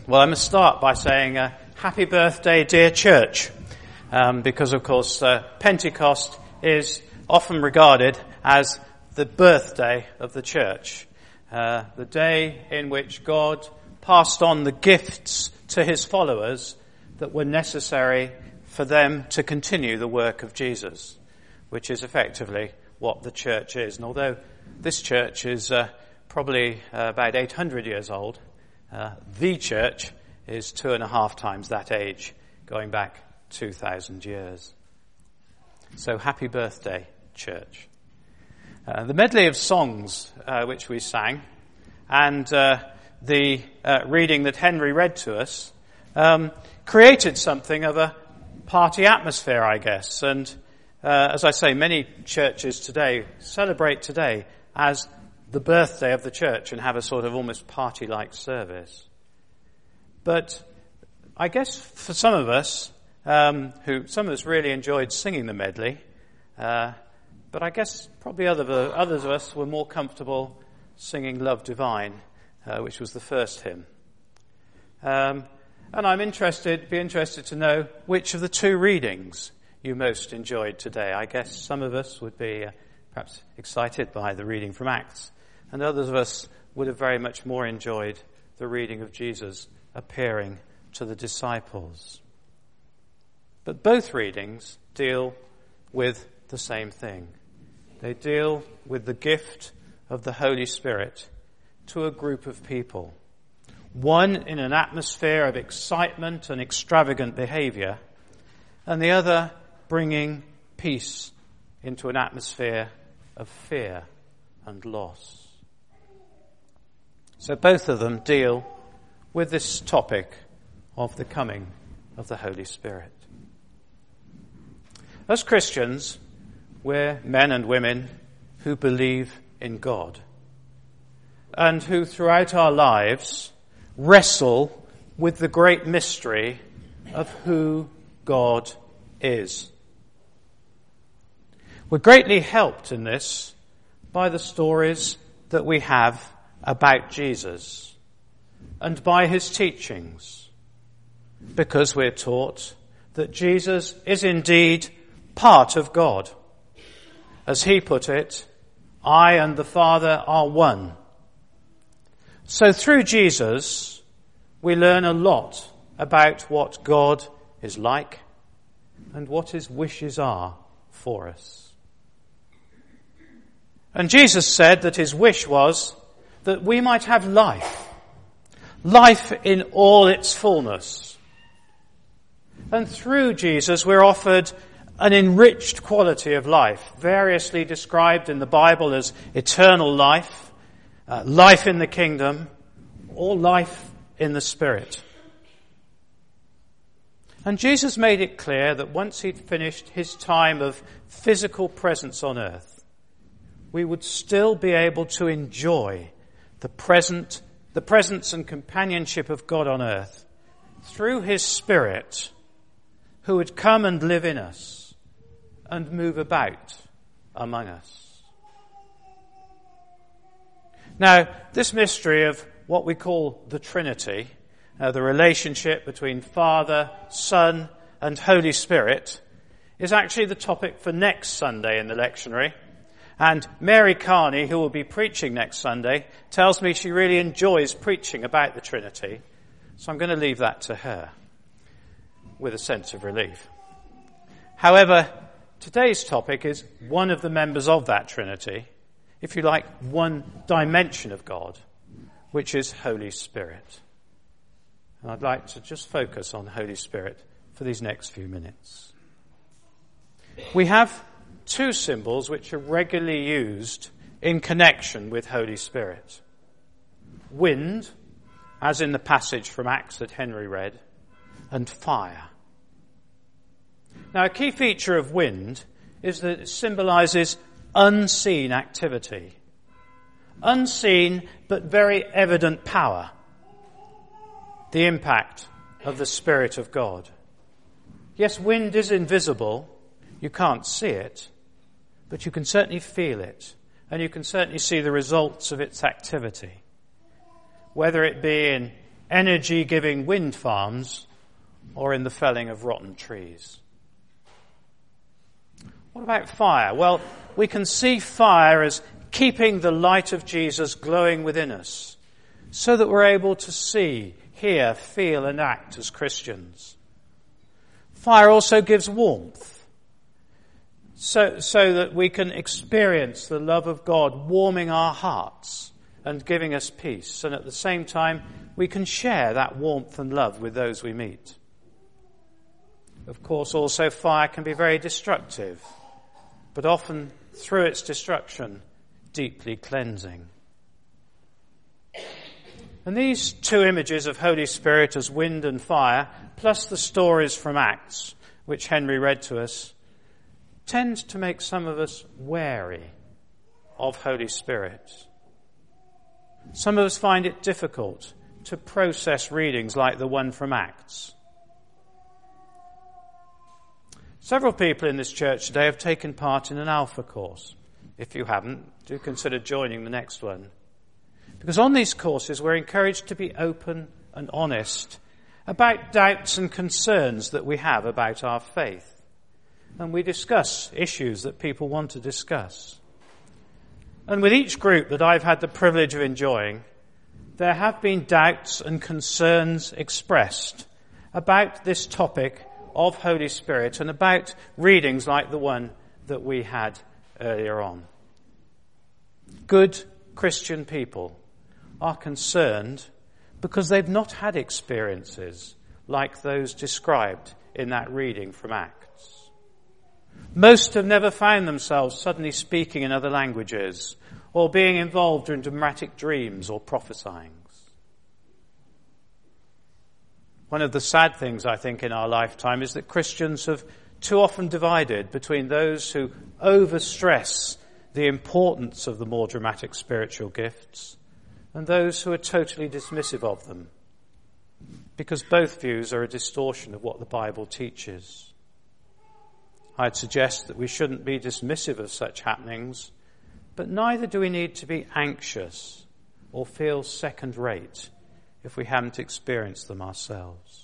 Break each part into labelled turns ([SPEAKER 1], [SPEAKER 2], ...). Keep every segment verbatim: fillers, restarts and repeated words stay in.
[SPEAKER 1] Well, I must start by saying uh, happy birthday, dear church, um, because, of course, uh, Pentecost is often regarded as the birthday of the church, uh, the day in which God passed on the gifts to his followers that were necessary for them to continue the work of Jesus, which is effectively what the church is. And although this church is uh, probably uh, about eight hundred years old, uh, the church is two and a half times that age, going back two thousand years. So happy birthday, church. Uh, the medley of songs uh, which we sang and uh, the uh, reading that Henry read to us um, created something of a party atmosphere, I guess. And uh, as I say, many churches today celebrate today as the birthday of the church and have a sort of almost party-like service. But I guess for some of us, um, who some of us really enjoyed singing the medley, uh, but I guess probably other, others of us were more comfortable singing Love Divine, uh, which was the first hymn. Um, and I'm interested, be interested to know which of the two readings you most enjoyed today. I guess some of us would be uh, perhaps excited by the reading from Acts, and others of us would have very much more enjoyed the reading of Jesus appearing to the disciples. But both readings deal with the same thing. They deal with the gift of the Holy Spirit to a group of people. One in an atmosphere of excitement and extravagant behavior, and the other bringing peace into an atmosphere of fear and loss. So both of them deal with this topic of the coming of the Holy Spirit. As Christians, we're men and women who believe in God and who throughout our lives wrestle with the great mystery of who God is. We're greatly helped in this by the stories that we have about Jesus and by his teachings, because we're taught that Jesus is indeed part of God. As he put it, I and the Father are one. So through Jesus, we learn a lot about what God is like and what his wishes are for us. And Jesus said that his wish was that we might have life, life in all its fullness. And through Jesus, we're offered an enriched quality of life, variously described in the Bible as eternal life, uh, life in the kingdom, or life in the Spirit. And Jesus made it clear that once he'd finished his time of physical presence on earth, we would still be able to enjoy the present, the presence and companionship of God on earth through his Spirit, who would come and live in us and move about among us. Now, this mystery of what we call the Trinity, uh, the relationship between Father, Son, and Holy Spirit, is actually the topic for next Sunday in the lectionary. And Mary Carney, who will be preaching next Sunday, tells me she really enjoys preaching about the Trinity. So I'm going to leave that to her with a sense of relief. However, today's topic is one of the members of that Trinity, if you like, one dimension of God, which is Holy Spirit. And I'd like to just focus on Holy Spirit for these next few minutes. We have two symbols which are regularly used in connection with Holy Spirit. Wind, as in the passage from Acts that Henry read, and fire. Now, a key feature of wind is that it symbolizes unseen activity. Unseen but very evident power. The impact of the Spirit of God. Yes, wind is invisible. You can't see it, but you can certainly feel it, and you can certainly see the results of its activity. Whether it be in energy-giving wind farms or in the felling of rotten trees. What about fire? Well, we can see fire as keeping the light of Jesus glowing within us so that we're able to see, hear, feel and act as Christians. Fire also gives warmth so, so that we can experience the love of God warming our hearts and giving us peace. And at the same time, we can share that warmth and love with those we meet. Of course, also fire can be very destructive, but often through its destruction, deeply cleansing. And these two images of Holy Spirit as wind and fire, plus the stories from Acts, which Henry read to us, tend to make some of us wary of Holy Spirit. Some of us find it difficult to process readings like the one from Acts. Several people in this church today have taken part in an Alpha course. If you haven't, do consider joining the next one. Because on these courses we're encouraged to be open and honest about doubts and concerns that we have about our faith. And we discuss issues that people want to discuss. And with each group that I've had the privilege of enjoying, there have been doubts and concerns expressed about this topic of Holy Spirit and about readings like the one that we had earlier on. Good Christian people are concerned because they've not had experiences like those described in that reading from Acts. Most have never found themselves suddenly speaking in other languages or being involved in dramatic dreams or prophesying. One of the sad things, I think, in our lifetime is that Christians have too often divided between those who overstress the importance of the more dramatic spiritual gifts and those who are totally dismissive of them, because both views are a distortion of what the Bible teaches. I'd suggest that we shouldn't be dismissive of such happenings, but neither do we need to be anxious or feel second-rate if we haven't experienced them ourselves.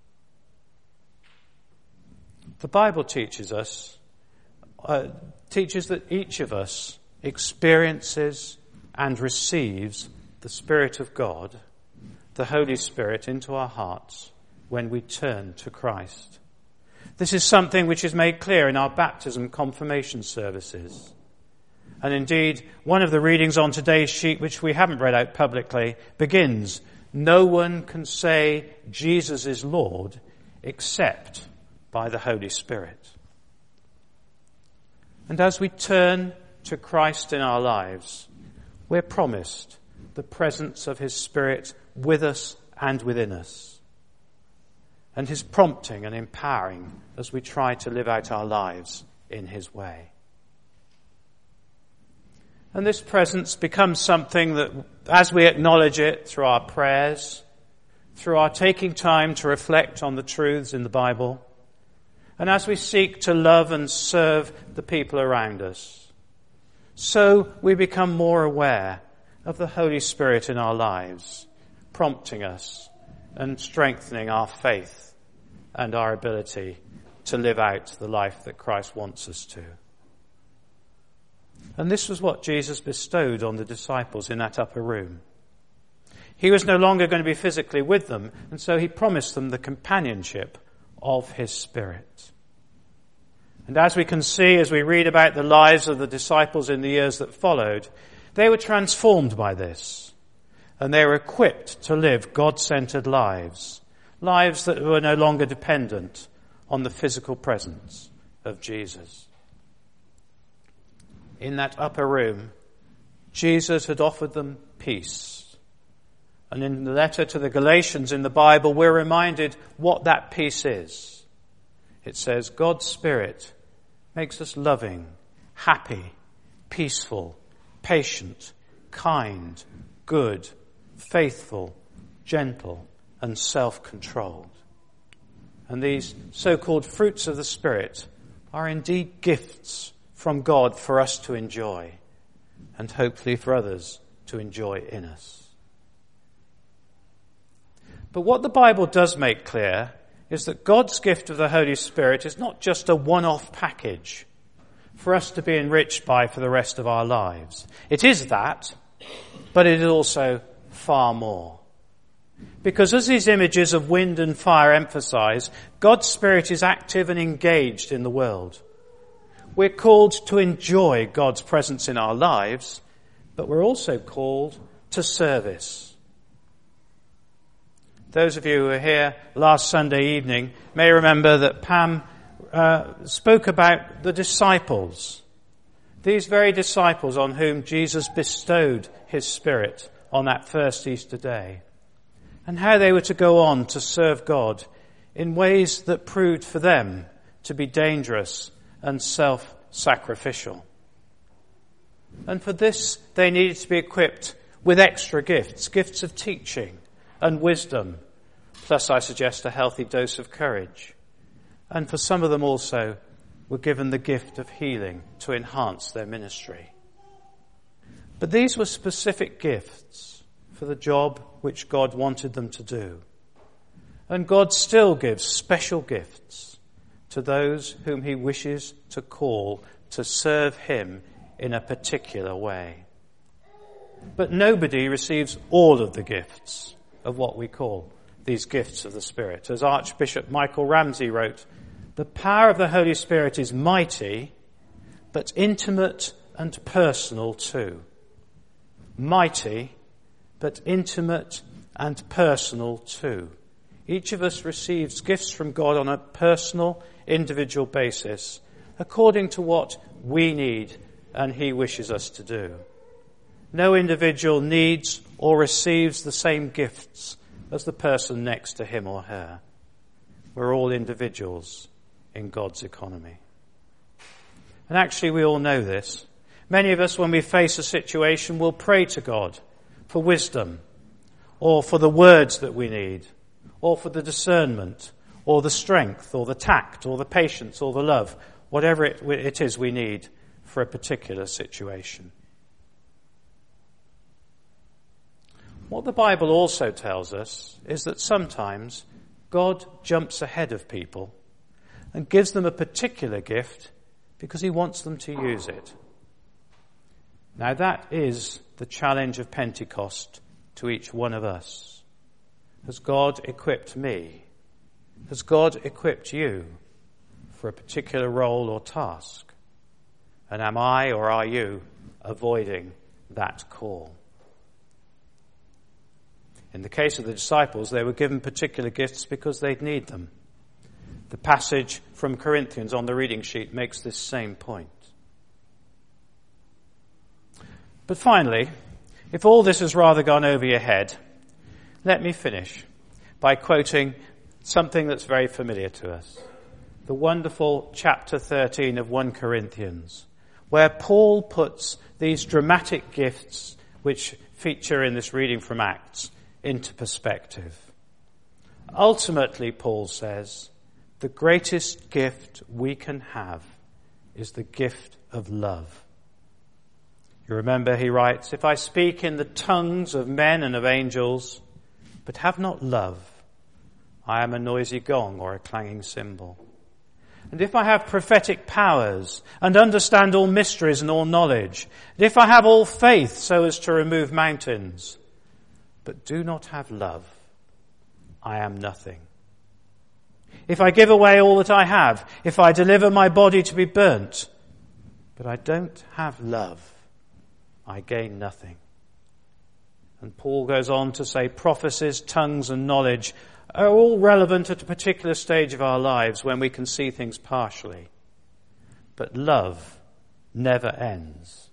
[SPEAKER 1] The Bible teaches us, uh, teaches that each of us experiences and receives the Spirit of God, the Holy Spirit, into our hearts when we turn to Christ. This is something which is made clear in our baptism confirmation services. And indeed, one of the readings on today's sheet, which we haven't read out publicly, begins, "No one can say Jesus is Lord except by the Holy Spirit." And as we turn to Christ in our lives, we're promised the presence of his Spirit with us and within us, and his prompting and empowering as we try to live out our lives in his way. And this presence becomes something that, as we acknowledge it through our prayers, through our taking time to reflect on the truths in the Bible, and as we seek to love and serve the people around us, so we become more aware of the Holy Spirit in our lives, prompting us and strengthening our faith and our ability to live out the life that Christ wants us to. And this was what Jesus bestowed on the disciples in that upper room. He was no longer going to be physically with them, and so he promised them the companionship of his Spirit. And as we can see as we read about the lives of the disciples in the years that followed, they were transformed by this, and they were equipped to live God-centered lives, lives that were no longer dependent on the physical presence of Jesus. In that upper room, Jesus had offered them peace. And in the letter to the Galatians in the Bible, we're reminded what that peace is. It says, God's Spirit makes us loving, happy, peaceful, patient, kind, good, faithful, gentle, and self-controlled. And these so-called fruits of the Spirit are indeed gifts from God for us to enjoy, and hopefully for others to enjoy in us. But what the Bible does make clear is that God's gift of the Holy Spirit is not just a one-off package for us to be enriched by for the rest of our lives. It is that, but it is also far more. Because as these images of wind and fire emphasize, God's Spirit is active and engaged in the world. We're called to enjoy God's presence in our lives, but we're also called to service. Those of you who were here last Sunday evening may remember that Pam uh, spoke about the disciples. These very disciples on whom Jesus bestowed his Spirit on that first Easter day. And how they were to go on to serve God in ways that proved for them to be dangerous and self-sacrificial. And for this, they needed to be equipped with extra gifts, gifts of teaching and wisdom, plus, I suggest, a healthy dose of courage. And for some of them also were given the gift of healing to enhance their ministry. But these were specific gifts for the job which God wanted them to do. And God still gives special gifts to those whom he wishes to call to serve him in a particular way. But nobody receives all of the gifts of what we call these gifts of the Spirit. As Archbishop Michael Ramsey wrote, the power of the Holy Spirit is mighty, but intimate and personal too. Mighty, but intimate and personal too. Each of us receives gifts from God on a personal, individual basis, according to what we need and he wishes us to do. No individual needs or receives the same gifts as the person next to him or her. We're all individuals in God's economy. And actually we all know this. Many of us, when we face a situation, will pray to God for wisdom, or for the words that we need, or for the discernment, or the strength, or the tact, or the patience, or the love, whatever it, it is we need for a particular situation. What the Bible also tells us is that sometimes God jumps ahead of people and gives them a particular gift because he wants them to use it. Now that is the challenge of Pentecost to each one of us. Has God equipped me? Has God equipped you for a particular role or task? And am I or are you avoiding that call? In the case of the disciples, they were given particular gifts because they'd need them. The passage from Corinthians on the reading sheet makes this same point. But finally, if all this has rather gone over your head, let me finish by quoting something that's very familiar to us. The wonderful chapter thirteen of First Corinthians, where Paul puts these dramatic gifts which feature in this reading from Acts into perspective. Ultimately, Paul says, the greatest gift we can have is the gift of love. You remember he writes, if I speak in the tongues of men and of angels, but have not love, I am a noisy gong or a clanging cymbal. And if I have prophetic powers and understand all mysteries and all knowledge, and if I have all faith so as to remove mountains, but do not have love, I am nothing. If I give away all that I have, if I deliver my body to be burnt, but I don't have love, I gain nothing. And Paul goes on to say prophecies, tongues and knowledge are all relevant at a particular stage of our lives when we can see things partially. But love never ends.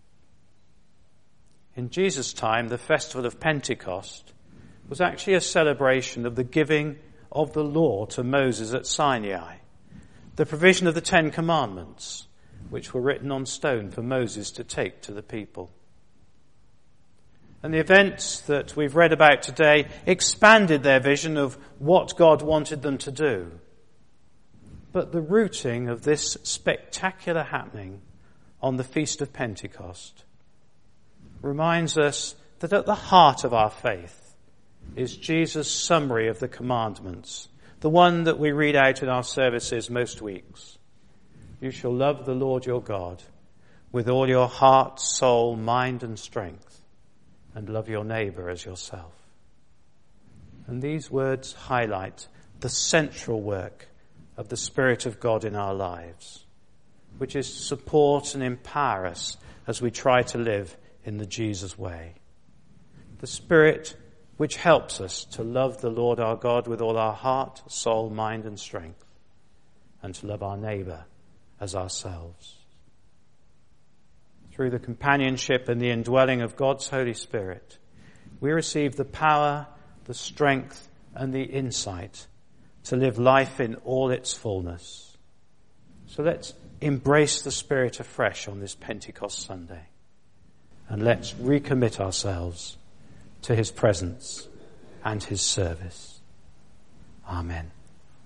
[SPEAKER 1] In Jesus' time, the festival of Pentecost was actually a celebration of the giving of the law to Moses at Sinai, the provision of the Ten Commandments, which were written on stone for Moses to take to the people. And the events that we've read about today expanded their vision of what God wanted them to do. But the rooting of this spectacular happening on the Feast of Pentecost reminds us that at the heart of our faith is Jesus' summary of the commandments, the one that we read out in our services most weeks. You shall love the Lord your God with all your heart, soul, mind and strength, and love your neighbour as yourself. And these words highlight the central work of the Spirit of God in our lives, which is to support and empower us as we try to live in the Jesus way. The Spirit which helps us to love the Lord our God with all our heart, soul, mind and strength, and to love our neighbour as ourselves. Through the companionship and the indwelling of God's Holy Spirit, we receive the power, the strength and the insight to live life in all its fullness. So let's embrace the Spirit afresh on this Pentecost Sunday, and let's recommit ourselves to his presence and his service. Amen.